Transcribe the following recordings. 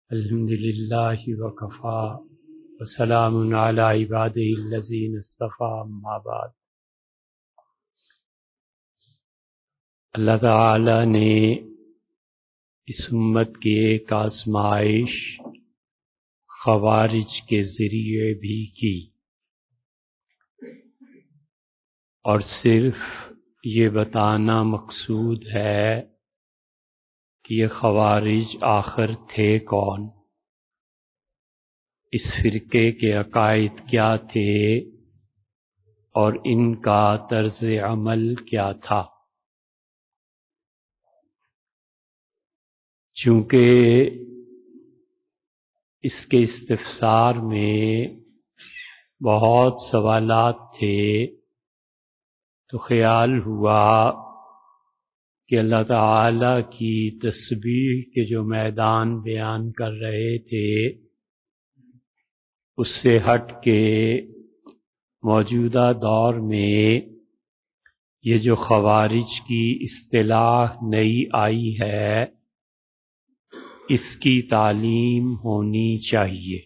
الحمد للہ وکفا وسلام علی عبادہ الذین اصطفیٰ اما بعد۔ اللہ تعالی نے اس امت کی ایک آزمائش خوارج کے ذریعے بھی کی، اور صرف یہ بتانا مقصود ہے کہ یہ خوارج آخر تھے کون، اس فرقے کے عقائد کیا تھے اور ان کا طرز عمل کیا تھا۔ چونکہ اس کے استفسار میں بہت سوالات تھے، تو خیال ہوا کہ اللہ تعالی کی تسبیح کے جو میدان بیان کر رہے تھے اس سے ہٹ کے موجودہ دور میں یہ جو خوارج کی اصطلاح نئی آئی ہے اس کی تعلیم ہونی چاہیے۔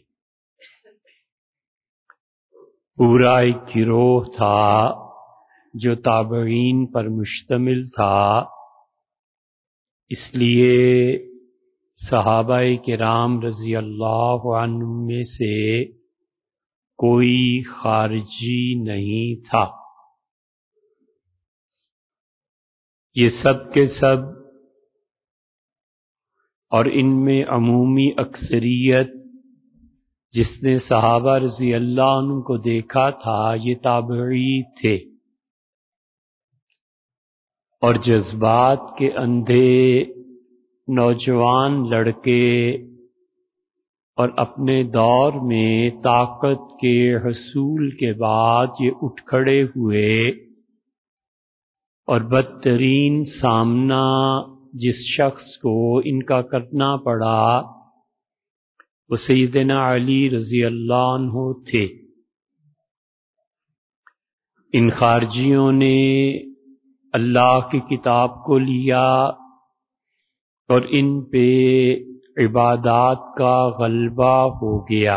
پورا ایک گروہ تھا جو تابعین پر مشتمل تھا، اس لیے صحابہ کرام رضی اللہ عنہم میں سے کوئی خارجی نہیں تھا، یہ سب کے سب، اور ان میں عمومی اکثریت جس نے صحابہ رضی اللہ عنہ کو دیکھا تھا یہ تابعی تھے، اور جذبات کے اندھے نوجوان لڑکے اور اپنے دور میں طاقت کے حصول کے بعد یہ اٹھ کھڑے ہوئے، اور بدترین سامنا جس شخص کو ان کا کرنا پڑا وہ سیدنا علی رضی اللہ عنہ تھے۔ ان خارجیوں نے اللہ کی کتاب کو لیا اور ان پہ عبادات کا غلبہ ہو گیا۔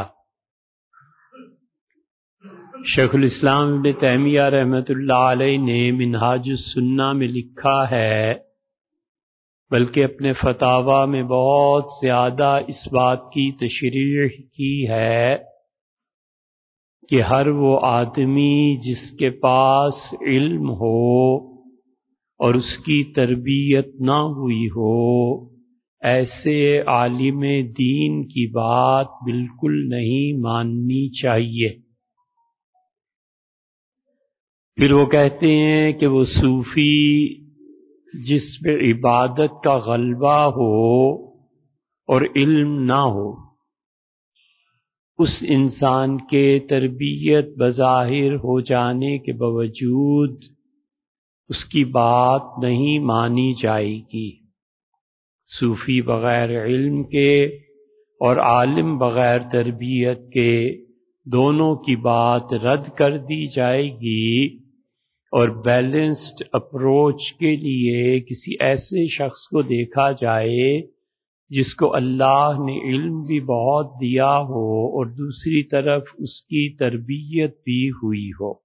شیخ الاسلام ابن تیمیہ رحمۃ اللہ علیہ نے منہاج السنہ میں لکھا ہے، بلکہ اپنے فتاوی میں بہت زیادہ اس بات کی تشریح کی ہے کہ ہر وہ آدمی جس کے پاس علم ہو اور اس کی تربیت نہ ہوئی ہو، ایسے عالم دین کی بات بالکل نہیں ماننی چاہیے۔ پھر وہ کہتے ہیں کہ وہ صوفی جس پہ عبادت کا غلبہ ہو اور علم نہ ہو، اس انسان کے تربیت بظاہر ہو جانے کے باوجود اس کی بات نہیں مانی جائے گی۔ صوفی بغیر علم کے اور عالم بغیر تربیت کے دونوں کی بات رد کر دی جائے گی، اور بیلنسڈ اپروچ کے لیے کسی ایسے شخص کو دیکھا جائے جس کو اللہ نے علم بھی بہت دیا ہو اور دوسری طرف اس کی تربیت بھی ہوئی ہو۔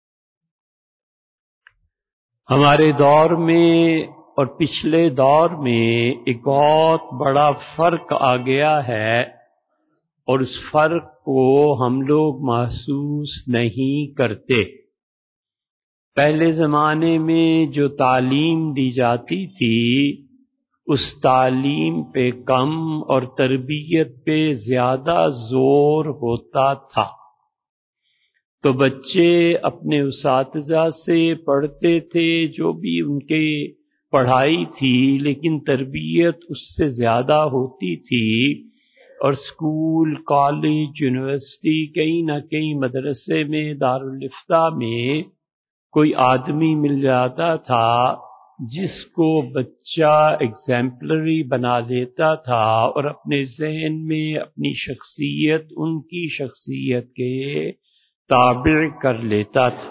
ہمارے دور میں اور پچھلے دور میں ایک بہت بڑا فرق آ گیا ہے، اور اس فرق کو ہم لوگ محسوس نہیں کرتے۔ پہلے زمانے میں جو تعلیم دی جاتی تھی اس تعلیم پہ کم اور تربیت پہ زیادہ زور ہوتا تھا، تو بچے اپنے اساتذہ سے پڑھتے تھے جو بھی ان کے پڑھائی تھی، لیکن تربیت اس سے زیادہ ہوتی تھی، اور اسکول، کالج، یونیورسٹی، کہیں نہ کہیں مدرسے میں، دارالافتاء میں کوئی آدمی مل جاتا تھا جس کو بچہ ایگزیمپلری بنا لیتا تھا اور اپنے ذہن میں اپنی شخصیت ان کی شخصیت کے تابع کر لیتا تھا۔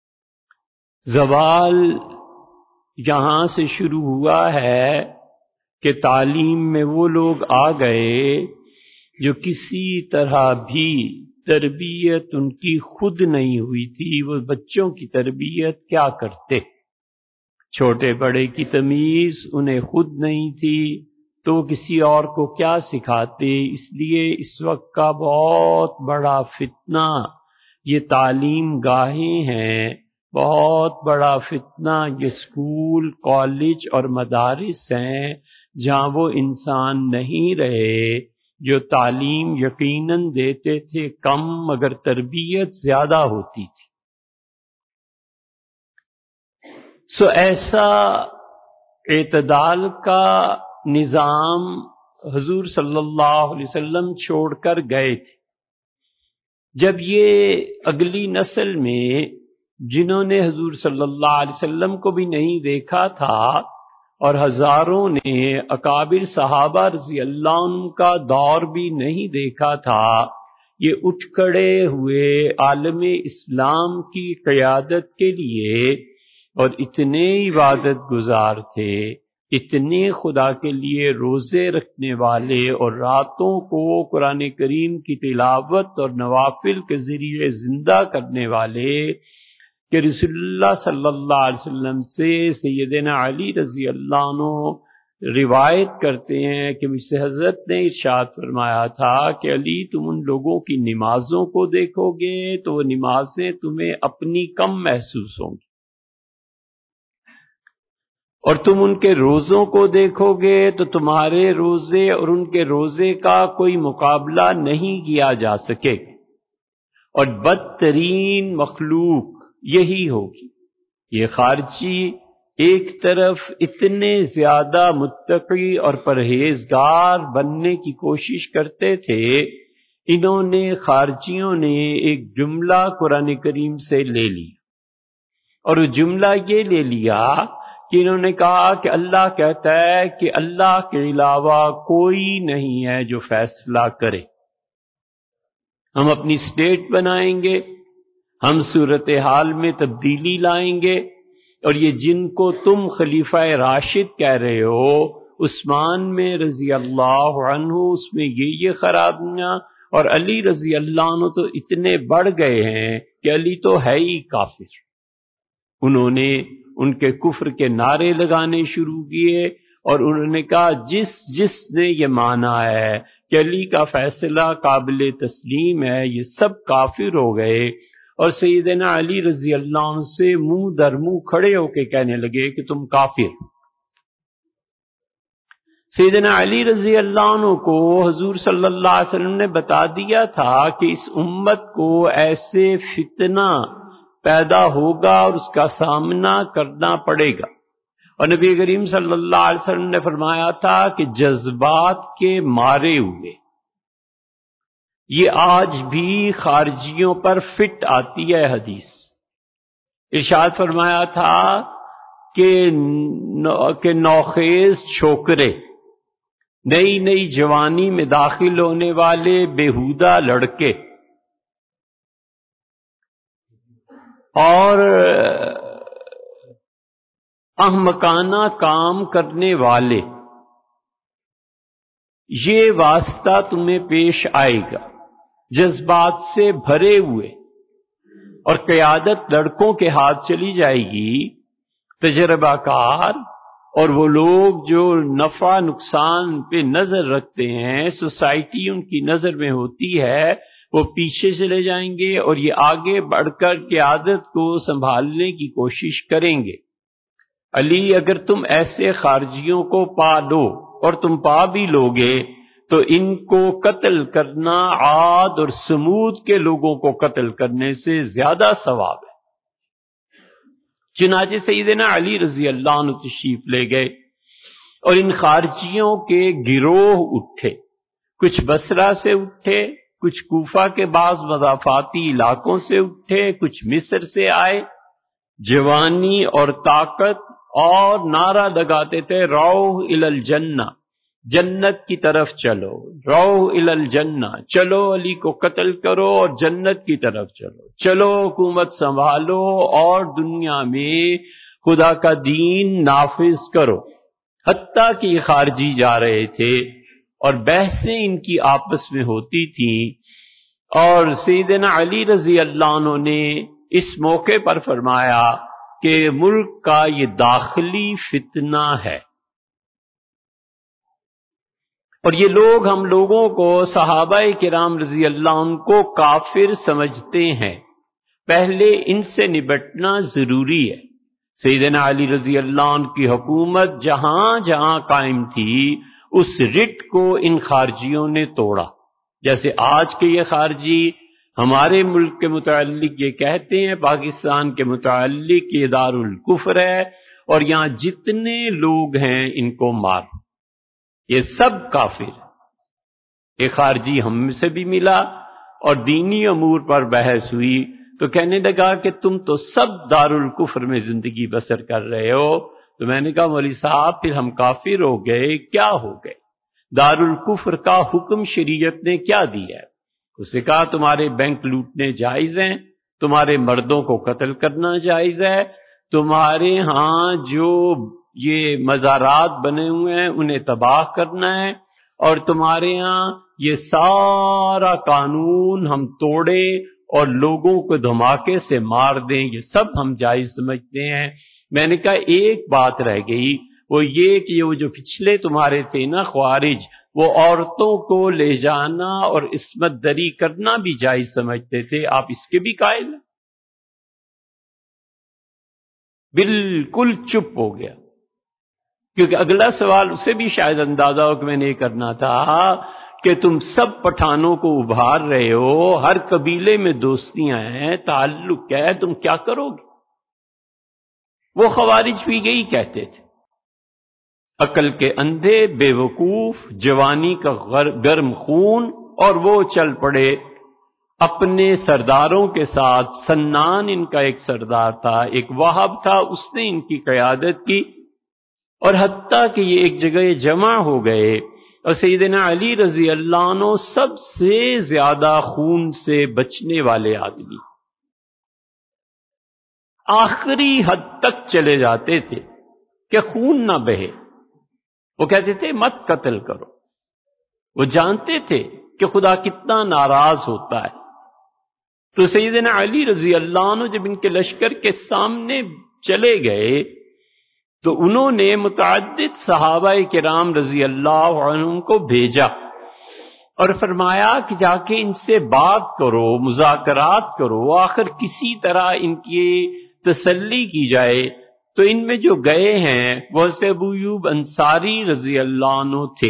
زوال یہاں سے شروع ہوا ہے کہ تعلیم میں وہ لوگ آ گئے جو کسی طرح بھی تربیت ان کی خود نہیں ہوئی تھی، وہ بچوں کی تربیت کیا کرتے؟ چھوٹے بڑے کی تمیز انہیں خود نہیں تھی تو کسی اور کو کیا سکھاتے؟ اس لیے اس وقت کا بہت بڑا فتنہ یہ تعلیم گاہیں ہیں، بہت بڑا فتنہ یہ اسکول، کالج اور مدارس ہیں، جہاں وہ انسان نہیں رہے جو تعلیم یقیناً دیتے تھے کم مگر تربیت زیادہ ہوتی تھی۔ سو ایسا اعتدال کا نظام حضور صلی اللہ علیہ وسلم چھوڑ کر گئے تھے۔ جب یہ اگلی نسل میں جنہوں نے حضور صلی اللہ علیہ وسلم کو بھی نہیں دیکھا تھا اور ہزاروں نے اکابر صحابہ رضی اللہ عنہ کا دور بھی نہیں دیکھا تھا، یہ اٹھ کھڑے ہوئے عالم اسلام کی قیادت کے لیے، اور اتنے عبادت گزار تھے، اتنے خدا کے لیے روزے رکھنے والے اور راتوں کو قرآن کریم کی تلاوت اور نوافل کے ذریعے زندہ کرنے والے کہ رسول اللہ صلی اللہ علیہ وسلم سے سیدنا علی رضی اللہ عنہ روایت کرتے ہیں کہ مجھ سے حضرت نے ارشاد فرمایا تھا کہ علی تم ان لوگوں کی نمازوں کو دیکھو گے تو وہ نمازیں تمہیں اپنی کم محسوس ہوں گی، اور تم ان کے روزوں کو دیکھو گے تو تمہارے روزے اور ان کے روزے کا کوئی مقابلہ نہیں کیا جا سکے، اور بدترین مخلوق یہی ہوگی۔ یہ خارجی ایک طرف اتنے زیادہ متقی اور پرہیزگار بننے کی کوشش کرتے تھے، انہوں نے خارجیوں نے ایک جملہ قرآن کریم سے لے لیا، اور وہ جملہ یہ لے لیا کہ انہوں نے کہا کہ اللہ کہتا ہے کہ اللہ کے علاوہ کوئی نہیں ہے جو فیصلہ کرے، ہم اپنی اسٹیٹ بنائیں گے، ہم صورتحال میں تبدیلی لائیں گے، اور یہ جن کو تم خلیفہ راشد کہہ رہے ہو، عثمان میں رضی اللہ عنہ اس میں یہ خرابیاں، اور علی رضی اللہ عنہ تو اتنے بڑھ گئے ہیں کہ علی تو ہے ہی کافر۔ انہوں نے ان کے کفر کے نعرے لگانے شروع کیے، اور انہوں نے کہا جس نے یہ مانا ہے کہ علی کا فیصلہ قابل تسلیم ہے، یہ سب کافر ہو گئے، اور سیدنا علی رضی اللہ عنہ سے منہ در منہ کھڑے ہو کے کہنے لگے کہ تم کافر۔ سیدنا علی رضی اللہ عنہ کو حضور صلی اللہ علیہ وسلم نے بتا دیا تھا کہ اس امت کو ایسے فتنہ پیدا ہوگا اور اس کا سامنا کرنا پڑے گا، اور نبی کریم صلی اللہ علیہ وسلم نے فرمایا تھا کہ جذبات کے مارے ہوئے، یہ آج بھی خارجیوں پر فٹ آتی ہے حدیث۔ ارشاد فرمایا تھا کہ نوخیز چھوکرے، نئی نئی جوانی میں داخل ہونے والے بیہودہ لڑکے اور احمقانہ کام کرنے والے، یہ واسطہ تمہیں پیش آئے گا، جذبات سے بھرے ہوئے، اور قیادت لڑکوں کے ہاتھ چلی جائے گی، تجربہ کار اور وہ لوگ جو نفع نقصان پہ نظر رکھتے ہیں، سوسائٹی ان کی نظر میں ہوتی ہے، وہ پیچھے چلے جائیں گے اور یہ آگے بڑھ کر قیادت کو سنبھالنے کی کوشش کریں گے۔ علی اگر تم ایسے خارجیوں کو پا لو، اور تم پا بھی لوگے، تو ان کو قتل کرنا عاد اور سمود کے لوگوں کو قتل کرنے سے زیادہ ثواب ہے۔ چنانچہ سیدنا علی رضی اللہ عنہ تشریف لے گئے، اور ان خارجیوں کے گروہ اٹھے، کچھ بصرہ سے اٹھے، کچھ کوفہ کے بعض مضافاتی علاقوں سے اٹھے، کچھ مصر سے آئے، جوانی اور طاقت، اور نعرہ لگاتے تھے روح الی الجنہ، جنت کی طرف چلو، روح الی الجنہ، چلو علی کو قتل کرو اور جنت کی طرف چلو، چلو حکومت سنبھالو اور دنیا میں خدا کا دین نافذ کرو۔ حتیٰ کہ یہ خارجی جا رہے تھے اور بحثیں ان کی آپس میں ہوتی تھیں، اور سیدنا علی رضی اللہ عنہ نے اس موقع پر فرمایا کہ ملک کا یہ داخلی فتنہ ہے، اور یہ لوگ ہم لوگوں کو صحابہ کرام رضی اللہ عنہ کو کافر سمجھتے ہیں، پہلے ان سے نبٹنا ضروری ہے۔ سیدنا علی رضی اللہ عنہ کی حکومت جہاں جہاں قائم تھی، اس رٹ کو ان خارجیوں نے توڑا۔ جیسے آج کے یہ خارجی ہمارے ملک کے متعلق یہ کہتے ہیں پاکستان کے متعلق یہ دارالکفر ہے، اور یہاں جتنے لوگ ہیں ان کو مار، یہ سب کافر۔ ایک خارجی ہم سے بھی ملا اور دینی امور پر بحث ہوئی تو کہنے لگا کہ تم تو سب دارالکفر میں زندگی بسر کر رہے ہو۔ تو میں نے کہا مولوی صاحب پھر ہم کافر ہو گئے؟ کیا ہو گئے؟ دارالکفر کا حکم شریعت نے کیا دیا ہے؟ اس نے کہا تمہارے بینک لوٹنے جائز ہیں، تمہارے مردوں کو قتل کرنا جائز ہے، تمہارے ہاں جو یہ مزارات بنے ہوئے ہیں انہیں تباہ کرنا ہے، اور تمہارے ہاں یہ سارا قانون ہم توڑے اور لوگوں کو دھماکے سے مار دیں، یہ سب ہم جائز سمجھتے ہیں۔ میں نے کہا ایک بات رہ گئی، وہ یہ کہ وہ جو پچھلے تمہارے تھے نا خوارج، وہ عورتوں کو لے جانا اور عصمت دری کرنا بھی جائز سمجھتے تھے، آپ اس کے بھی قائل ہیں؟ بالکل چپ ہو گیا، کیونکہ اگلا سوال اسے بھی شاید اندازہ ہو کہ میں نے یہ کرنا تھا کہ تم سب پٹھانوں کو ابھار رہے ہو، ہر قبیلے میں دوستیاں ہیں، تعلق ہے، تم کیا کرو گے؟ وہ خوارج بھی یہی کہتے تھے، عقل کے اندھے، بے وقوف، جوانی کا گرم خون، اور وہ چل پڑے اپنے سرداروں کے ساتھ۔ سنان ان کا ایک سردار تھا، ایک وہاب تھا، اس نے ان کی قیادت کی، اور حتیٰ کہ یہ ایک جگہ جمع ہو گئے، اور سیدنا علی رضی اللہ عنہ سب سے زیادہ خون سے بچنے والے آدمی آخری حد تک چلے جاتے تھے کہ خون نہ بہے۔ وہ کہتے تھے مت قتل کرو، وہ جانتے تھے کہ خدا کتنا ناراض ہوتا ہے۔ تو سیدنا علی رضی اللہ عنہ جب ان کے لشکر کے سامنے چلے گئے تو انہوں نے متعدد صحابہ کرام رضی اللہ عنہم کو بھیجا اور فرمایا کہ جا کے ان سے بات کرو، مذاکرات کرو، آخر کسی طرح ان کی تسلی کی جائے۔ تو ان میں جو گئے ہیں وہ حضرت ابو ایوب انصاری رضی اللہ عنہ تھے۔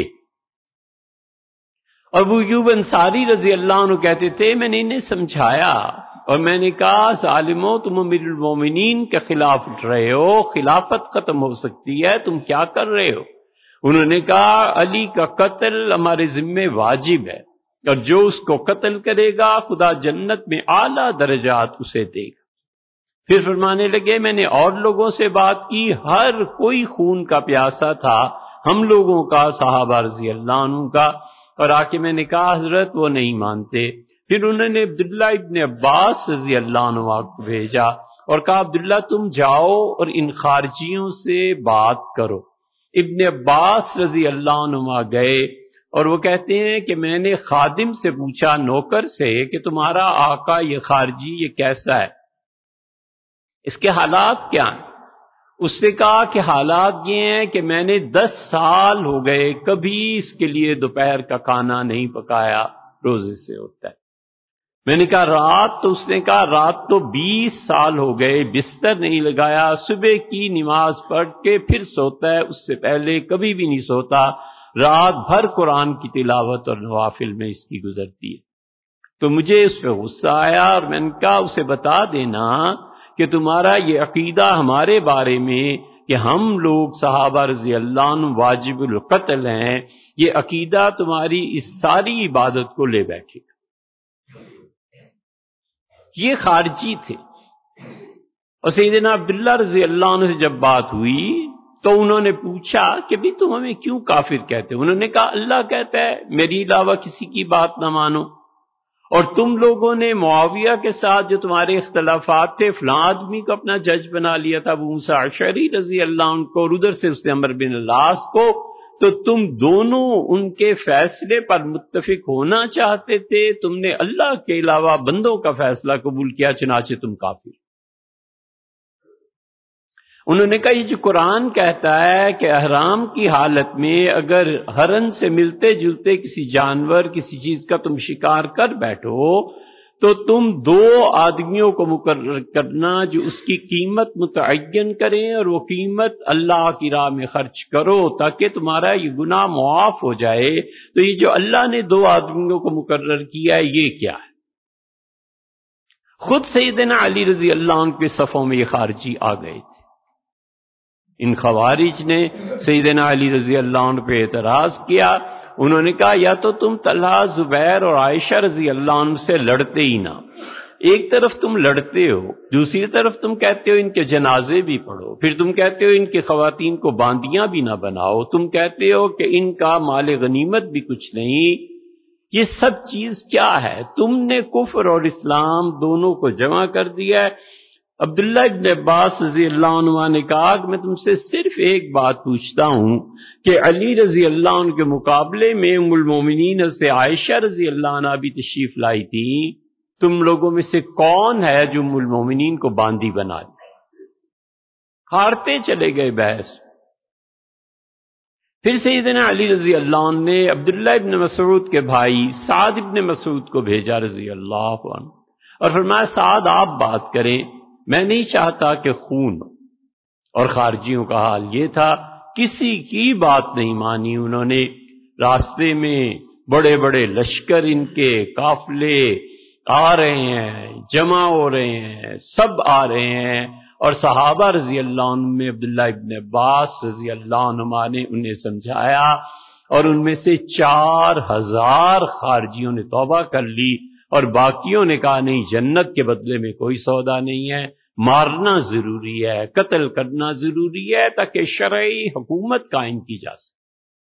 ابو ایوب انصاری رضی اللہ عنہ کہتے تھے میں نے انہیں سمجھایا اور میں نے کہا ظالمو تم امیر المومنین کے خلاف اٹھ رہے ہو، خلافت ختم ہو سکتی ہے، تم کیا کر رہے ہو؟ انہوں نے کہا علی کا قتل ہمارے ذمے واجب ہے، اور جو اس کو قتل کرے گا خدا جنت میں اعلیٰ درجات اسے دے گا۔ پھر فرمانے لگے میں نے اور لوگوں سے بات کی، ہر کوئی خون کا پیاسا تھا، ہم لوگوں کا، صحابہ رضی اللہ عنہ کا، اور آ کے میں نے کہا حضرت وہ نہیں مانتے۔ پھر انہوں نے عبداللہ ابن عباس رضی اللہ عنہ کو بھیجا اور کہا عبداللہ تم جاؤ اور ان خارجیوں سے بات کرو۔ ابن عباس رضی اللہ عنہ گئے اور وہ کہتے ہیں کہ میں نے خادم سے پوچھا، نوکر سے، کہ تمہارا آقا یہ خارجی یہ کیسا ہے، اس کے حالات کیا ہیں؟ اس سے کہا کہ حالات یہ ہیں کہ میں نے 10 سال ہو گئے کبھی اس کے لیے دوپہر کا کھانا نہیں پکایا، روزے سے ہوتا ہے۔ میں نے کہا رات؟ تو اس نے کہا رات تو 20 سال ہو گئے بستر نہیں لگایا، صبح کی نماز پڑھ کے پھر سوتا ہے، اس سے پہلے کبھی بھی نہیں سوتا، رات بھر قرآن کی تلاوت اور نوافل میں اس کی گزرتی ہے۔ تو مجھے اس پہ غصہ آیا اور میں نے کہا اسے بتا دینا کہ تمہارا یہ عقیدہ ہمارے بارے میں کہ ہم لوگ صحابہ رضی اللہ عنہ واجب القتل ہیں، یہ عقیدہ تمہاری اس ساری عبادت کو لے بیٹھے گا۔ یہ خارجی تھے، اور سیدنا عبداللہ رضی اللہ عنہ سے جب بات ہوئی تو انہوں نے پوچھا کہ بھی تم ہمیں کیوں کافر کہتے ہو؟ انہوں نے کہا اللہ کہتا ہے میری علاوہ کسی کی بات نہ مانو، اور تم لوگوں نے معاویہ کے ساتھ جو تمہارے اختلافات تھے فلاں آدمی کو اپنا جج بنا لیا تھا، ابو موسیٰ اشعری رضی اللہ عنہ کو، اور ادھر سے اس نے عمرو بن العاص کو، تو تم دونوں ان کے فیصلے پر متفق ہونا چاہتے تھے، تم نے اللہ کے علاوہ بندوں کا فیصلہ قبول کیا، چنانچہ تم کافر۔ انہوں نے کہا یہ جو قرآن کہتا ہے کہ احرام کی حالت میں اگر ہرن سے ملتے جلتے کسی جانور کسی چیز کا تم شکار کر بیٹھو تو تم دو آدمیوں کو مقرر کرنا جو اس کی قیمت متعین کریں، اور وہ قیمت اللہ کی راہ میں خرچ کرو تاکہ تمہارا یہ گناہ معاف ہو جائے۔ تو یہ جو اللہ نے دو آدمیوں کو مقرر کیا ہے یہ کیا ہے؟ خود سیدنا علی رضی اللہ عنہ کے صفوں میں یہ خارجی آ گئے تھے۔ ان خوارج نے سیدنا علی رضی اللہ عنہ پہ اعتراض کیا، انہوں نے کہا یا تو تم طلحہ، زبیر اور عائشہ رضی اللہ عنہ سے لڑتے ہی نہ، ایک طرف تم لڑتے ہو، دوسری طرف تم کہتے ہو ان کے جنازے بھی پڑھو، پھر تم کہتے ہو ان کی خواتین کو باندیاں بھی نہ بناؤ، تم کہتے ہو کہ ان کا مال غنیمت بھی کچھ نہیں۔ یہ سب چیز کیا ہے؟ تم نے کفر اور اسلام دونوں کو جمع کر دیا ہے۔ عبداللہ ابن عباس رضی اللہ عنہ نے کہا کہ میں تم سے صرف ایک بات پوچھتا ہوں کہ علی رضی اللہ عنہ کے مقابلے میں ام المومنین سے عائشہ رضی اللہ عنہ بھی تشریف لائی تھی، تم لوگوں میں سے کون ہے جو ام المومنین کو باندی بنا دے؟ ہارتے چلے گئے بحث۔ پھر سیدنا علی رضی اللہ عنہ نے عبداللہ ابن مسعود کے بھائی سعد ابن مسعود کو بھیجا رضی اللہ عنہ، اور فرمایا سعد آپ بات کریں، میں نہیں چاہتا کہ خون ہو۔ اور خارجیوں کا حال یہ تھا، کسی کی بات نہیں مانی انہوں نے۔ راستے میں بڑے بڑے لشکر ان کے قافلے آ رہے ہیں، جمع ہو رہے ہیں، سب آ رہے ہیں، اور صحابہ رضی اللہ عنہ میں عبداللہ ابن عباس رضی اللہ عنہما نے انہیں سمجھایا، اور ان میں سے 4000 خارجیوں نے توبہ کر لی، اور باقیوں نے کہا نہیں، جنت کے بدلے میں کوئی سودا نہیں ہے، مارنا ضروری ہے، قتل کرنا ضروری ہے تاکہ شرعی حکومت قائم کی جا سکے۔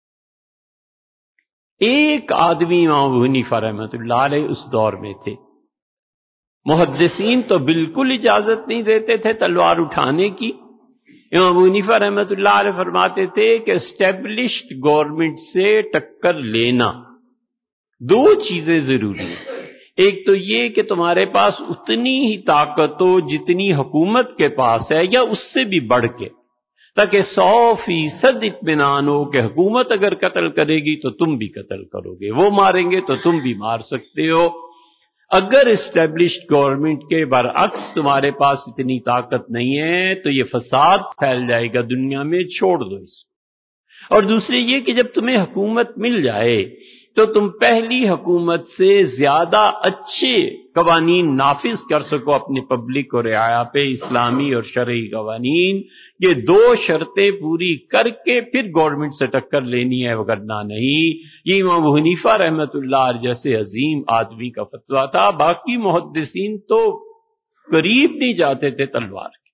ایک آدمی امام ابو حنیفہ رحمۃ اللہ علیہ اس دور میں تھے، محدثین تو بالکل اجازت نہیں دیتے تھے تلوار اٹھانے کی۔ امام ابو حنیفہ رحمۃ اللہ علیہ فرماتے تھے کہ اسٹیبلشڈ گورنمنٹ سے ٹکر لینا دو چیزیں ضروری ہیں، ایک تو یہ کہ تمہارے پاس اتنی ہی طاقت ہو جتنی حکومت کے پاس ہے یا اس سے بھی بڑھ کے، تاکہ 100% اطمینان ہو کہ حکومت اگر قتل کرے گی تو تم بھی قتل کرو گے، وہ ماریں گے تو تم بھی مار سکتے ہو۔ اگر اسٹیبلشڈ گورنمنٹ کے برعکس تمہارے پاس اتنی طاقت نہیں ہے تو یہ فساد پھیل جائے گا دنیا میں، چھوڑ دو اس کو۔ اور دوسری یہ کہ جب تمہیں حکومت مل جائے تو تم پہلی حکومت سے زیادہ اچھے قوانین نافذ کر سکو اپنی پبلک اور رعایا پہ، اسلامی اور شرعی قوانین۔ یہ دو شرطیں پوری کر کے پھر گورنمنٹ سے ٹکر لینی ہے، وگرنہ نہیں۔ یہ امام ابو حنیفہ رحمۃ اللہ علیہ جیسے عظیم آدمی کا فتویٰ تھا، باقی محدثین تو قریب نہیں جاتے تھے تلوار کے۔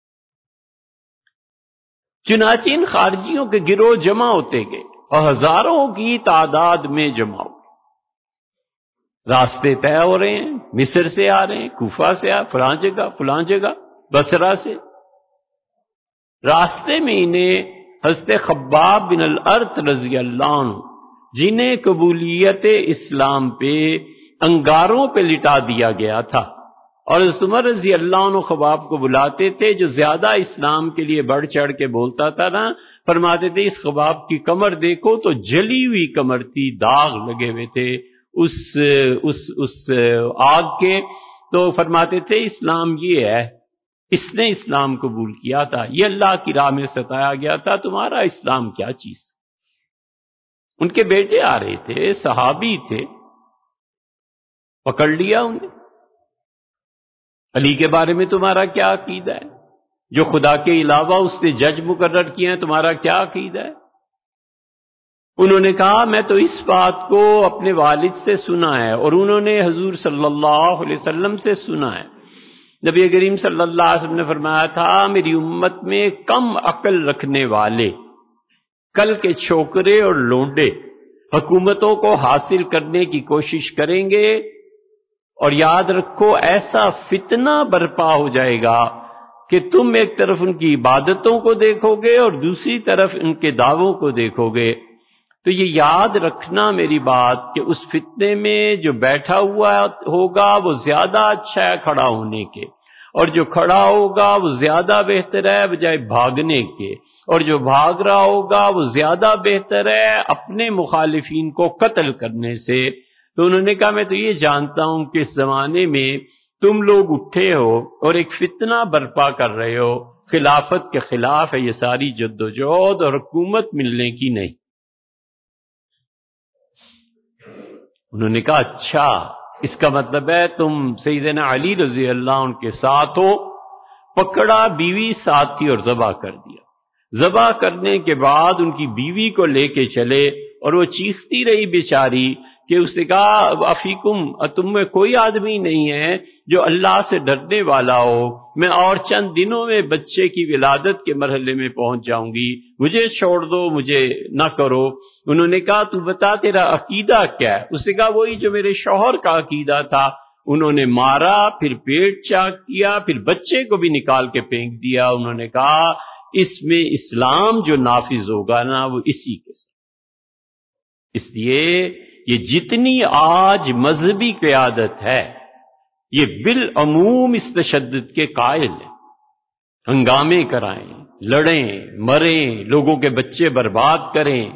چنانچہ ان خارجیوں کے گروہ جمع ہوتے گئے اور ہزاروں کی تعداد میں جمع ہو، راستے طے ہو رہے ہیں، مصر سے آ رہے ہیں، کوفہ سے فلاں جگہ بصرہ سے۔ راستے میں انہیں حضرت خباب بن الارت رضی اللہ عنہ، جنہیں قبولیت اسلام پہ انگاروں پہ لٹا دیا گیا تھا، اور حضرت عمر رضی اللہ عنہ خباب کو بلاتے تھے، جو زیادہ اسلام کے لیے بڑھ چڑھ کے بولتا تھا نا، فرماتے تھے اس خباب کی کمر دیکھو تو جلی ہوئی کمر تھی، داغ لگے ہوئے تھے اس آگ کے، تو فرماتے تھے اسلام یہ ہے، اس نے اسلام قبول کیا تھا، یہ اللہ کی راہ میں ستایا گیا تھا، تمہارا اسلام کیا چیز؟ ان کے بیٹے آ رہے تھے، صحابی تھے، پکڑ لیا انہیں، علی کے بارے میں تمہارا کیا عقیدہ ہے؟ جو خدا کے علاوہ اس نے جج مقرر کیے ہیں، تمہارا کیا عقیدہ ہے؟ انہوں نے کہا میں تو اس بات کو اپنے والد سے سنا ہے، اور انہوں نے حضور صلی اللہ علیہ وسلم سے سنا ہے۔ نبی کریم صلی اللہ علیہ وسلم نے فرمایا تھا میری امت میں کم عقل رکھنے والے، کل کے چھوکرے اور لونڈے حکومتوں کو حاصل کرنے کی کوشش کریں گے اور یاد رکھو ایسا فتنہ برپا ہو جائے گا کہ تم ایک طرف ان کی عبادتوں کو دیکھو گے اور دوسری طرف ان کے دعووں کو دیکھو گے. تو یہ یاد رکھنا میری بات کہ اس فتنے میں جو بیٹھا ہوا ہوگا وہ زیادہ اچھا ہے کھڑا ہونے کے، اور جو کھڑا ہوگا وہ زیادہ بہتر ہے بجائے بھاگنے کے، اور جو بھاگ رہا ہوگا وہ زیادہ بہتر ہے اپنے مخالفین کو قتل کرنے سے. تو انہوں نے کہا میں تو یہ جانتا ہوں کہ اس زمانے میں تم لوگ اٹھے ہو اور ایک فتنہ برپا کر رہے ہو، خلافت کے خلاف ہے یہ ساری جدوجہد اور حکومت ملنے کی نہیں. انہوں نے کہا اچھا، اس کا مطلب ہے تم سیدنا علی رضی اللہ عنہ کے ساتھ ہو. پکڑا، بیوی ساتھ تھی اور ذبح کر دیا. ذبح کرنے کے بعد ان کی بیوی کو لے کے چلے اور وہ چیختی رہی بیچاری کہ اس نے کہا افیکم، تم میں کوئی آدمی نہیں ہے جو اللہ سے ڈرنے والا ہو، میں اور چند دنوں میں بچے کی ولادت کے مرحلے میں پہنچ جاؤں گی، مجھے چھوڑ دو، مجھے نہ کرو. انہوں نے کہا تو بتا تیرا عقیدہ کیا ہے؟ اس نے کہا وہی جو میرے شوہر کا عقیدہ تھا. انہوں نے مارا، پھر پیٹ چاک کیا، پھر بچے کو بھی نکال کے پھینک دیا. انہوں نے کہا اس میں اسلام جو نافذ ہوگا نا وہ اسی کے ساتھ. اس لیے یہ جتنی آج مذہبی قیادت ہے یہ بالعموم اس تشدد کے قائل ہے. ہنگامے کرائیں، لڑیں، مریں، لوگوں کے بچے برباد کریں،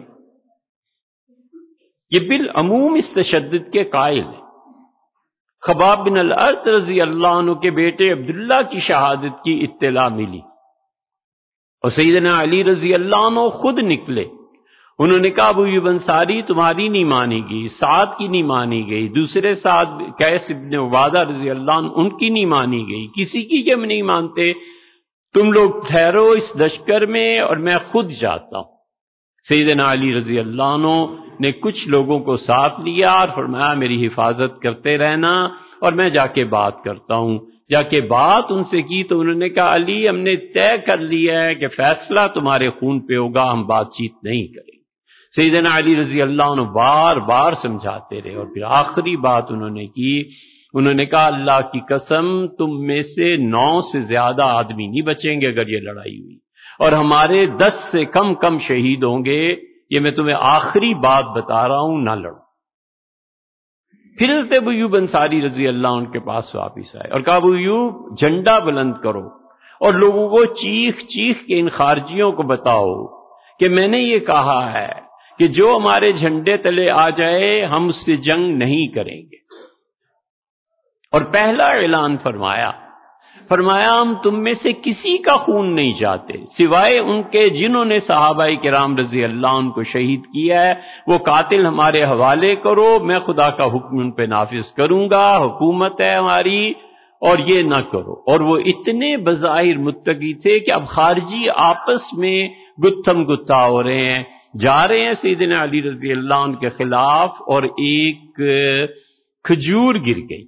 یہ بالعموم اس تشدد کے قائل ہے. خباب بن الارت رضی اللہ عنہ کے بیٹے عبداللہ کی شہادت کی اطلاع ملی اور سیدنا علی رضی اللہ عنہ خود نکلے. انہوں نے کہا ابو ایوب انصاری تمہاری نہیں مانی گئی، سعد کی نہیں مانی گئی، دوسرے سعد قیس ابن عبادہ رضی اللہ عنہ ان کی نہیں مانی گئی، کسی کی کہ نہیں مانتے. تم لوگ ٹھہرو اس لشکر میں اور میں خود جاتا ہوں. سیدنا علی رضی اللہ عنہ نے کچھ لوگوں کو ساتھ لیا اور فرمایا میری حفاظت کرتے رہنا اور میں جا کے بات کرتا ہوں. جا کے بات ان سے کی تو انہوں نے کہا علی ہم نے طے کر لیا ہے کہ فیصلہ تمہارے خون پہ ہوگا، ہم بات چیت نہیں کریں. سیدنا علی رضی اللہ عنہ بار بار سمجھاتے رہے اور پھر آخری بات انہوں نے کی. انہوں نے کہا اللہ کی قسم تم میں سے 9 سے زیادہ آدمی نہیں بچیں گے اگر یہ لڑائی ہوئی، اور ہمارے 10 سے کم شہید ہوں گے. یہ میں تمہیں آخری بات بتا رہا ہوں، نہ لڑو. پھر حضرت ابو ایوب انصاری رضی اللہ عنہ کے پاس واپس آئے اور کہا ابو ایوب جھنڈا بلند کرو اور لوگوں کو چیخ چیخ کے ان خارجیوں کو بتاؤ کہ میں نے یہ کہا ہے کہ جو ہمارے جھنڈے تلے آ جائے ہم اس سے جنگ نہیں کریں گے. اور پہلا اعلان فرمایا ہم تم میں سے کسی کا خون نہیں چاہتے سوائے ان کے جنہوں نے صحابہ کرام رضی اللہ عنہ کو شہید کیا ہے. وہ قاتل ہمارے حوالے کرو، میں خدا کا حکم ان پہ نافذ کروں گا، حکومت ہے ہماری، اور یہ نہ کرو. اور وہ اتنے بظاہر متقی تھے کہ اب خارجی آپس میں گتھم گتھا ہو رہے ہیں، جا رہے ہیں سیدنا علی رضی اللہ عنہ کے خلاف، اور ایک کھجور گر گئی.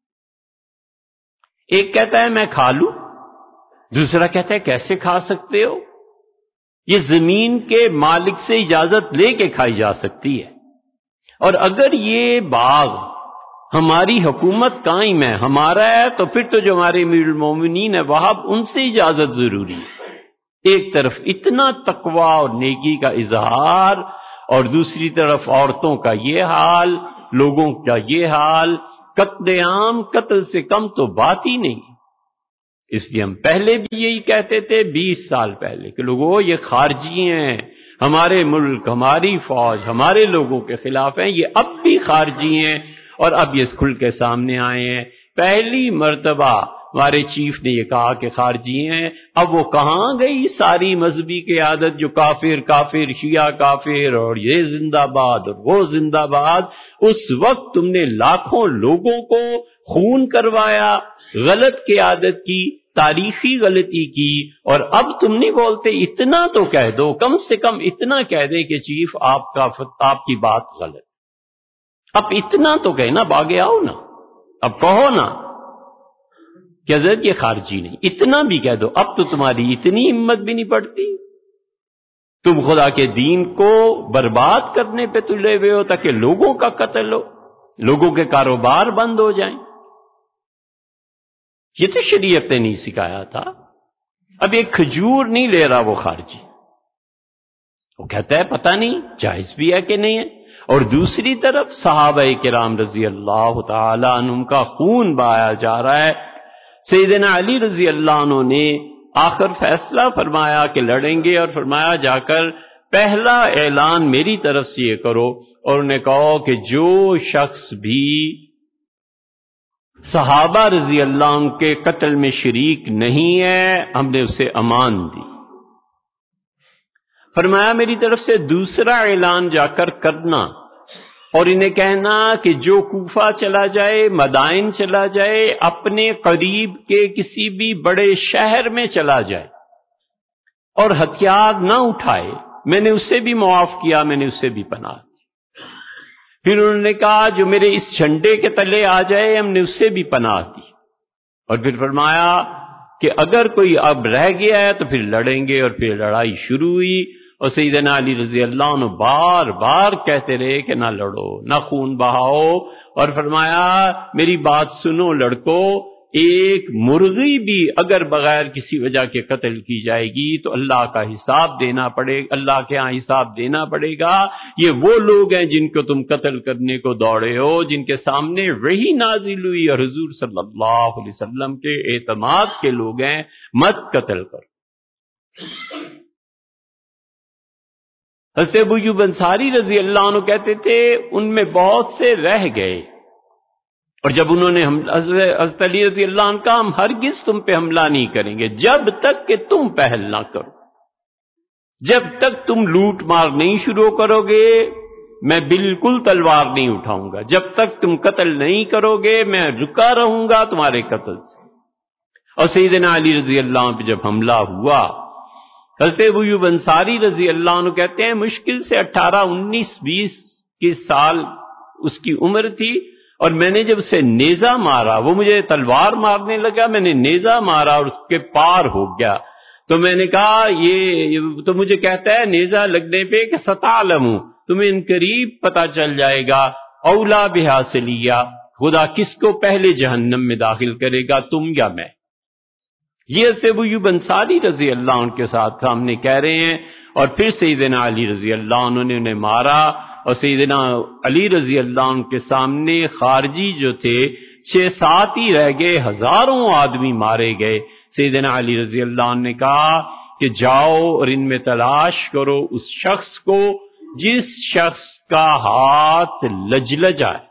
ایک کہتا ہے میں کھا لوں، دوسرا کہتا ہے کیسے کھا سکتے ہو؟ یہ زمین کے مالک سے اجازت لے کے کھائی جا سکتی ہے، اور اگر یہ باغ ہماری حکومت قائم ہے، ہمارا ہے، تو پھر تو جو ہمارے امیر المومنین ہیں وہاں ان سے اجازت ضروری ہے. ایک طرف اتنا تقوی اور نیکی کا اظہار اور دوسری طرف عورتوں کا یہ حال، لوگوں کا یہ حال. قتل عام قتل سے کم تو بات ہی نہیں. اس لیے ہم پہلے بھی یہی کہتے تھے 20 سال پہلے کہ لوگوں یہ خارجی ہیں، ہمارے ملک، ہماری فوج، ہمارے لوگوں کے خلاف ہیں. یہ اب بھی خارجی ہیں اور اب یہ کھل کے سامنے آئے ہیں. پہلی مرتبہ ہمارے چیف نے یہ کہا کہ خارجی ہیں. اب وہ کہاں گئی ساری مذہبی قیادت جو کافر کافر، شیعہ کافر، اور یہ زندہ باد اور وہ زندہ باد؟ اس وقت تم نے لاکھوں لوگوں کو خون کروایا، غلط قیادت کی، تاریخی غلطی کی، اور اب تم نہیں بولتے. اتنا تو کہہ دو، کم سے کم اتنا کہہ دے کہ چیف آپ کی بات غلط. اب اتنا تو کہنا، باگے آؤ نا، اب کہو نا کہ حضرت یہ خارجی نہیں. اتنا بھی کہہ دو. اب تو تمہاری اتنی ہمت بھی نہیں پڑتی. تم خدا کے دین کو برباد کرنے پہ تلے ہوئے ہو تاکہ لوگوں کا قتل ہو، لوگوں کے کاروبار بند ہو جائیں. یہ تو شریعت نے نہیں سکھایا تھا۔ اب ایک کھجور نہیں لے رہا وہ خارجی، وہ کہتا ہے پتہ نہیں جائز بھی ہے کہ نہیں ہے، اور دوسری طرف صحابہ کرام رضی اللہ تعالی عنہم کا خون بہایا جا رہا ہے۔ سیدنا علی رضی اللہ عنہ نے آخر فیصلہ فرمایا کہ لڑیں گے، اور فرمایا جا کر پہلا اعلان میری طرف سے یہ کرو، اور انہیں کہو کہ جو شخص بھی صحابہ رضی اللہ عنہ کے قتل میں شریک نہیں ہے ہم نے اسے امان دی۔ فرمایا میری طرف سے دوسرا اعلان جا کر کرنا، اور انہیں کہنا کہ جو کوفہ چلا جائے، مدائن چلا جائے، اپنے قریب کے کسی بھی بڑے شہر میں چلا جائے اور ہتھیار نہ اٹھائے، میں نے اسے بھی معاف کیا، میں نے اسے بھی پناہ دی۔ پھر انہوں نے کہا جو میرے اس جھنڈے کے تلے آ جائے ہم نے اسے بھی پناہ دی، اور پھر فرمایا کہ اگر کوئی اب رہ گیا ہے تو پھر لڑیں گے، اور پھر لڑائی شروع ہوئی، اور سیدنا علی رضی اللہ عنہ بار بار کہتے رہے کہ نہ لڑو، نہ خون بہاؤ، اور فرمایا میری بات سنو لڑکو، ایک مرغی بھی اگر بغیر کسی وجہ کے قتل کی جائے گی تو اللہ کا حساب دینا پڑے گا، اللہ کے ہاں حساب دینا پڑے گا۔ یہ وہ لوگ ہیں جن کو تم قتل کرنے کو دوڑے ہو، جن کے سامنے وحی نازل ہوئی اور حضور صلی اللہ علیہ وسلم کے اعتماد کے لوگ ہیں، مت قتل کرو۔ حضرت ابو ایوب انصاری رضی اللہ عنہ کہتے تھے ان میں بہت سے رہ گئے، اور جب انہوں نے حضرت علی رضی اللہ عنہ کہا ہم ہرگز تم پہ حملہ نہیں کریں گے جب تک کہ تم پہل نہ کرو، جب تک تم لوٹ مار نہیں شروع کرو گے میں بالکل تلوار نہیں اٹھاؤں گا، جب تک تم قتل نہیں کرو گے میں رکا رہوں گا تمہارے قتل سے۔ اور سیدنا علی رضی اللہ عنہ پہ جب حملہ ہوا، حضرت ابو ایوب انصاری رضی اللہ عنہ کہتے ہیں مشکل سے 18 19 20 کے سال اس کی عمر تھی، اور میں نے جب اسے نیزہ مارا، وہ مجھے تلوار مارنے لگا، میں نے نیزہ مارا اور اس کے پار ہو گیا، تو میں نے کہا یہ تو مجھے کہتا ہے نیزہ لگنے پہ کہ ستعلم، تمہیں ان قریب پتہ چل جائے گا، اولا بہا سلیہ، خدا کس کو پہلے جہنم میں داخل کرے گا، تم یا میں۔ یہ حضرت ابو ایوب انصاری رضی اللہ عنہ کے ساتھ سامنے کہہ رہے ہیں، اور پھر سیدنا علی رضی اللہ عنہ نے انہیں مارا، اور سیدنا علی رضی اللہ عنہ کے سامنے خارجی جو تھے 6-7 ہی رہ گئے، ہزاروں آدمی مارے گئے۔ سیدنا علی رضی اللہ عنہ نے کہا کہ جاؤ اور ان میں تلاش کرو اس شخص کو جس شخص کا ہاتھ لجلجا ہے،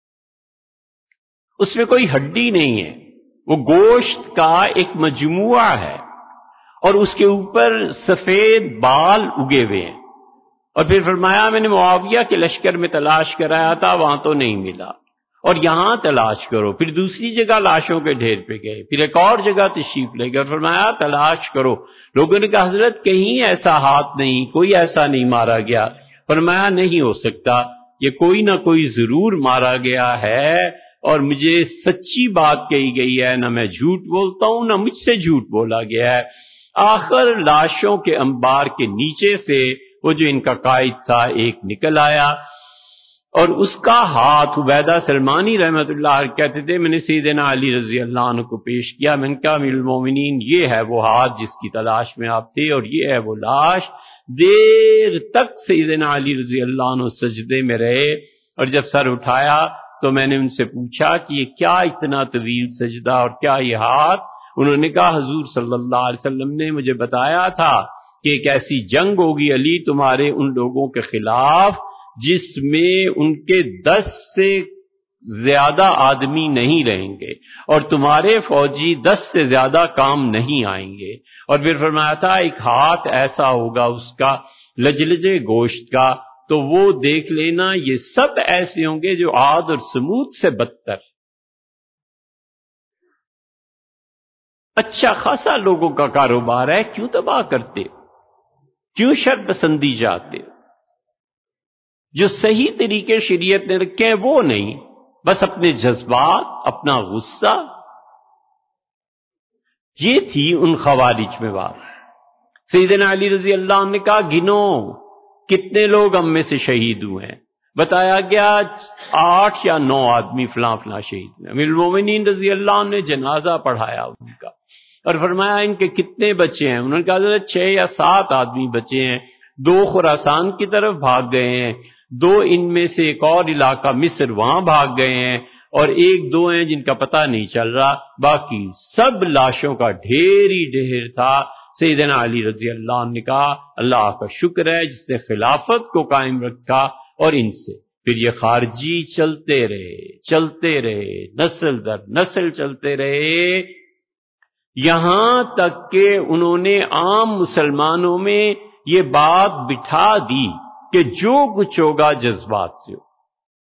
اس میں کوئی ہڈی نہیں ہے، وہ گوشت کا ایک مجموعہ ہے، اور اس کے اوپر سفید بال اگے ہوئے ہیں۔ اور پھر فرمایا میں نے معاویہ کے لشکر میں تلاش کرایا تھا، وہاں تو نہیں ملا، اور یہاں تلاش کرو۔ پھر دوسری جگہ لاشوں کے ڈھیر پہ گئے، پھر ایک اور جگہ تشریف لے گئے، اور فرمایا تلاش کرو۔ لوگوں نے کہا حضرت کہیں ایسا ہاتھ نہیں، کوئی ایسا نہیں مارا گیا۔ فرمایا نہیں ہو سکتا، یہ کوئی نہ کوئی ضرور مارا گیا ہے، اور مجھے سچی بات کہی گئی ہے، نہ میں جھوٹ بولتا ہوں نہ مجھ سے جھوٹ بولا گیا ہے۔ آخر لاشوں کے انبار کے نیچے سے وہ جو ان کا قائد تھا ایک نکل آیا، اور اس کا ہاتھ عبیدہ سلمانی رحمۃ اللہ علیہ کہتے تھے میں نے سیدنا علی رضی اللہ عنہ کو پیش کیا، میں نے کہا امیر المومنین یہ ہے وہ ہاتھ جس کی تلاش میں آپ تھے، اور یہ ہے وہ لاش۔ دیر تک سیدنا علی رضی اللہ عنہ سجدے میں رہے، اور جب سر اٹھایا تو میں نے ان سے پوچھا کہ یہ کیا اتنا طویل سجدہ اور کیا یہ ہاتھ؟ انہوں نے کہا حضور صلی اللہ علیہ وسلم نے مجھے بتایا تھا کہ ایک ایسی جنگ ہوگی علی تمہارے ان لوگوں کے خلاف جس میں ان کے 10 سے زیادہ آدمی نہیں رہیں گے، اور تمہارے فوجی 10 سے زیادہ کام نہیں آئیں گے۔ اور پھر فرمایا تھا ایک ہاتھ ایسا ہوگا اس کا لجلجے گوشت کا، تو وہ دیکھ لینا یہ سب ایسے ہوں گے جو عاد اور سمود سے بدتر۔ اچھا خاصا لوگوں کا کاروبار ہے، کیوں تباہ کرتے، کیوں شر پسندی جاتے؟ جو صحیح طریقے شریعت نے رکھے ہیں وہ نہیں، بس اپنے جذبات، اپنا غصہ۔ یہ تھی ان خوارج میں بات۔ سیدنا علی رضی اللہ عنہ نے کہا گنو کتنے لوگ ہم میں سے شہید ہوئے ہیں، بتایا گیا 8 یا 9 آدمی فلاں فلاں شہید ہوئے. امیر المومنین رضی اللہ عنہ نے جنازہ پڑھایا ان کا اور فرمایا ان کے کتنے بچے ہیں؟ انہوں نے کہا 6 یا 7 آدمی بچے ہیں. 2 خراسان کی طرف بھاگ گئے ہیں، 2 ان میں سے ایک اور علاقہ مصر وہاں بھاگ گئے ہیں، اور 1-2 ہیں جن کا پتہ نہیں چل رہا، باقی سب لاشوں کا ڈھیر ہی ڈھیر تھا. سیدنا علی رضی اللہ عنہ نے کہا اللہ کا شکر ہے جس نے خلافت کو قائم رکھا. اور ان سے پھر یہ خارجی چلتے رہے نسل در نسل چلتے رہے، یہاں تک کہ انہوں نے عام مسلمانوں میں یہ بات بٹھا دی کہ جو کچھ ہوگا جذبات سے ہو.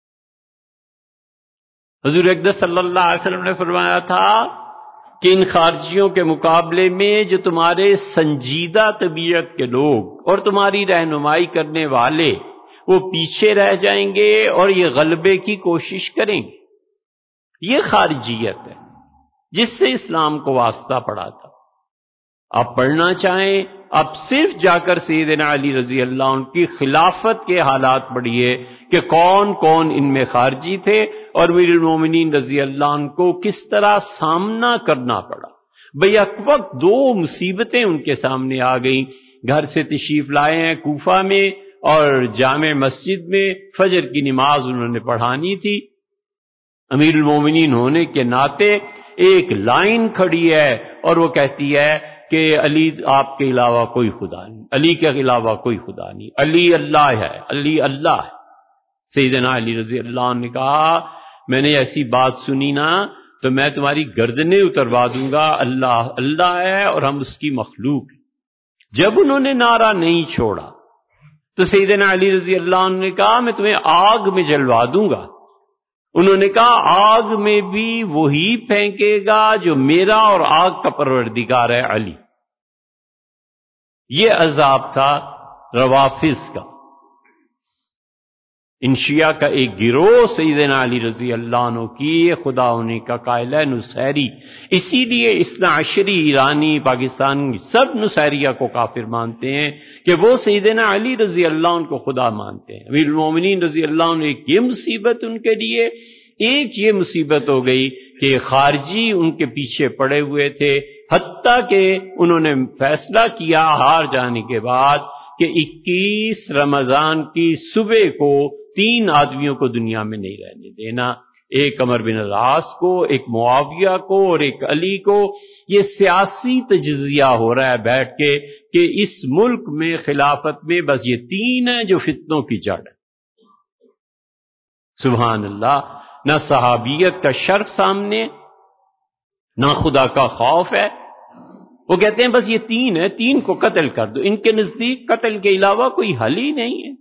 حضور اقدس صلی اللہ علیہ وسلم نے فرمایا تھا کہ ان خارجیوں کے مقابلے میں جو تمہارے سنجیدہ طبیعت کے لوگ اور تمہاری رہنمائی کرنے والے وہ پیچھے رہ جائیں گے اور یہ غلبے کی کوشش کریں گے. یہ خارجیت ہے جس سے اسلام کو واسطہ پڑا تھا. آپ پڑھنا چاہیں آپ صرف جا کر سیدنا علی رضی اللہ عنہ کی خلافت کے حالات پڑھیے کہ کون کون ان میں خارجی تھے اور امیر المومنین رضی اللہ عنہ کو کس طرح سامنا کرنا پڑا. بیک وقت 2 مصیبتیں ان کے سامنے آ گئیں. گھر سے تشریف لائے ہیں کوفہ میں اور جامع مسجد میں فجر کی نماز انہوں نے پڑھانی تھی. امیر المومنین ہونے کے ناطے ایک لائن کھڑی ہے اور وہ کہتی ہے کہ علی آپ کے علاوہ کوئی خدا نہیں، علی کے علاوہ کوئی خدا نہیں، علی اللہ ہے، علی اللہ ہے. سیدنا علی رضی اللہ عنہ نے کہا میں نے ایسی بات سنی نا تو میں تمہاری گردنیں اتروا دوں گا، اللہ اللہ ہے اور ہم اس کی مخلوق ہیں. جب انہوں نے نعرہ نہیں چھوڑا تو سیدنا علی رضی اللہ عنہ نے کہا میں تمہیں آگ میں جلوا دوں گا. انہوں نے کہا آگ میں بھی وہی پھینکے گا جو میرا اور آگ کا پروردگار ہے علی. یہ عذاب تھا روافض کا. ان شیعہ کا ایک گروہ سیدنا علی رضی اللہ عنہ کی خدا ہونے کا قائل ہے، نصیری. اسی لیے اثنا عشری ایرانی پاکستان سب نصیریہ کو کافر مانتے ہیں کہ وہ سیدنا علی رضی اللہ عنہ کو خدا مانتے ہیں. امیر المومنین رضی اللہ عنہ ایک یہ مصیبت ان کے لیے، ایک یہ مصیبت ہو گئی کہ خارجی ان کے پیچھے پڑے ہوئے تھے، حتیٰ کہ انہوں نے فیصلہ کیا ہار جانے کے بعد کہ 21 رمضان کی صبح کو 3 آدمیوں کو دنیا میں نہیں رہنے دینا، ایک عمر بن العاص کو، ایک معاویہ کو اور ایک علی کو. یہ سیاسی تجزیہ ہو رہا ہے بیٹھ کے کہ اس ملک میں خلافت میں بس یہ 3 ہیں جو فتنوں کی جڑ ہے. سبحان اللہ. نہ صحابیت کا شرف سامنے، نہ خدا کا خوف ہے. وہ کہتے ہیں بس یہ 3 ہیں، 3 کو قتل کر دو. ان کے نزدیک قتل کے علاوہ کوئی حل ہی نہیں ہے.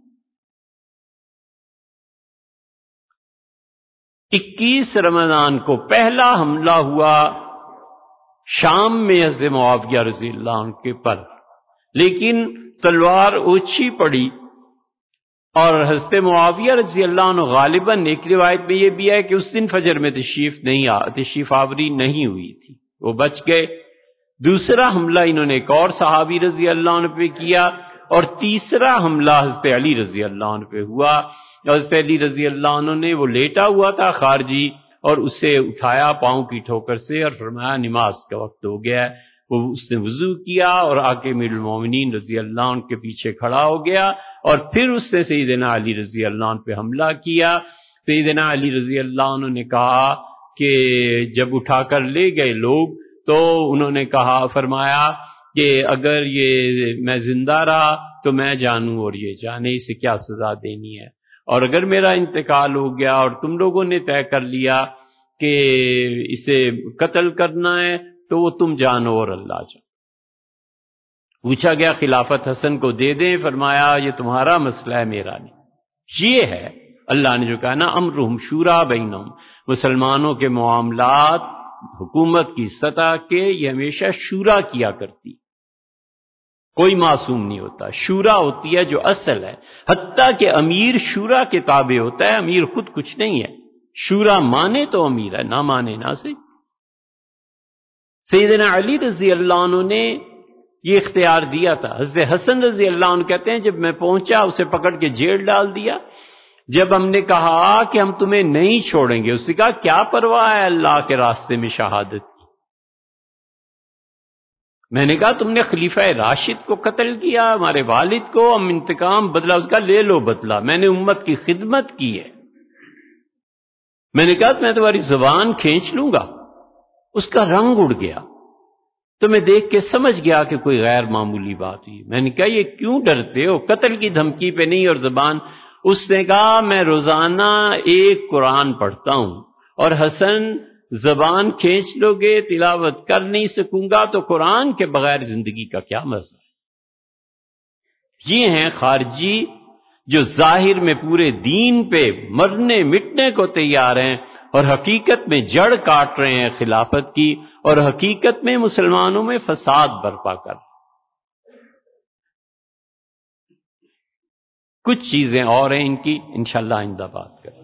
21 رمضان کو پہلا حملہ ہوا شام میں حضرت معاویہ رضی اللہ عنہ کے پر، لیکن تلوار اوچھی پڑی اور حضرت معاویہ رضی اللہ عنہ غالباً ایک روایت میں یہ بھی ہے کہ اس دن فجر میں تشریف آوری نہیں ہوئی تھی، وہ بچ گئے. دوسرا حملہ انہوں نے ایک اور صحابی رضی اللہ عنہ پہ کیا اور تیسرا حملہ حضرت علی رضی اللہ عنہ پہ ہوا. حضرت علی رضی اللہ عنہ نے وہ لیٹا ہوا تھا خارجی اور اسے اٹھایا پاؤں کی ٹھوکر سے اور فرمایا نماز کا وقت ہو گیا ہے. اس نے وضو کیا اور آ کے امیر المومنین رضی اللہ عنہ کے پیچھے کھڑا ہو گیا اور پھر اس نے سیدنا علی رضی اللہ عنہ پہ حملہ کیا. سیدنا علی رضی اللہ عنہ نے کہا کہ جب اٹھا کر لے گئے لوگ تو انہوں نے فرمایا کہ اگر یہ میں زندہ رہا تو میں جانوں اور یہ جانے، اسے کیا سزا دینی ہے، اور اگر میرا انتقال ہو گیا اور تم لوگوں نے طے کر لیا کہ اسے قتل کرنا ہے تو وہ تم جانو اور اللہ جانو. پوچھا گیا خلافت حسن کو دے دیں، فرمایا یہ تمہارا مسئلہ ہے میرا نہیں. یہ ہے اللہ نے جو کہا نا امرہم شورا بینہم، مسلمانوں کے معاملات حکومت کی سطح کے یہ ہمیشہ شورا کیا کرتی، کوئی معصوم نہیں ہوتا. شورا ہوتی ہے جو اصل ہے، حتیٰ کہ امیر شورا کے تابع ہوتا ہے، امیر خود کچھ نہیں ہے. شورا مانے تو امیر ہے، نہ مانے نہ سے. سیدنا علی رضی اللہ عنہ نے یہ اختیار دیا تھا. حضرت حسن رضی اللہ عنہ کہتے ہیں جب میں پہنچا اسے پکڑ کے جیل ڈال دیا، جب ہم نے کہا کہ ہم تمہیں نہیں چھوڑیں گے، اس نے کہا کیا پرواہ ہے اللہ کے راستے میں شہادت کی؟ میں نے کہا تم نے خلیفہ راشد کو قتل کیا، ہمارے والد کو، ہم انتقام بدلا، اس کا لے لو بدلا، میں نے امت کی خدمت کی ہے۔ میں نے کہا میں تمہاری زبان کھینچ لوں گا۔ اس کا رنگ اڑ گیا، تو میں دیکھ کے سمجھ گیا کہ کوئی غیر معمولی بات ہوئی۔ میں نے کہا یہ کیوں ڈرتے ہو؟ قتل کی دھمکی پہ نہیں اور زبان۔ اس نے کہا میں روزانہ ایک قرآن پڑھتا ہوں، اور حسن زبان کھینچ لو گے، تلاوت کر نہیں سکوں گا تو قرآن کے بغیر زندگی کا کیا مزہ ہے؟ یہ ہیں خارجی جو ظاہر میں پورے دین پہ مرنے مٹنے کو تیار ہیں، اور حقیقت میں جڑ کاٹ رہے ہیں خلافت کی، اور حقیقت میں مسلمانوں میں فساد برپا کر رہے ہیں۔ کچھ چیزیں اور ہیں ان کی، انشاءاللہ آئندہ بات کریں۔